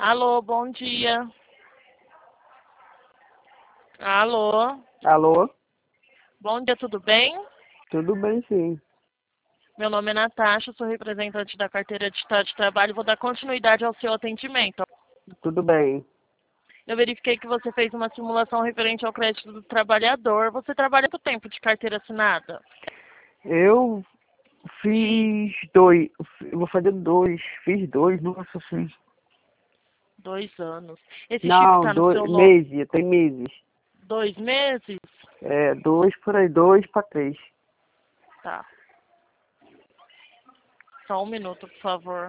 Alô, bom dia. Alô, Alô? bom dia, tudo bem? Tudo bem, sim. Meu nome é Natasha, sou representante da carteira de Estado de Trabalho e vou dar continuidade ao seu atendimento. Tudo bem. Eu verifiquei que você fez uma simulação referente ao crédito do trabalhador. Você trabalha quanto tempo de carteira assinada? Eu fiz dois. Eu vou fazer dois. Fiz dois, nossa, sim. 2 anos. Esse chip Não, está no seu nome? meses, tem meses. 2 meses? É, dois por aí, 2 para 3. Tá. Só um minuto, por favor.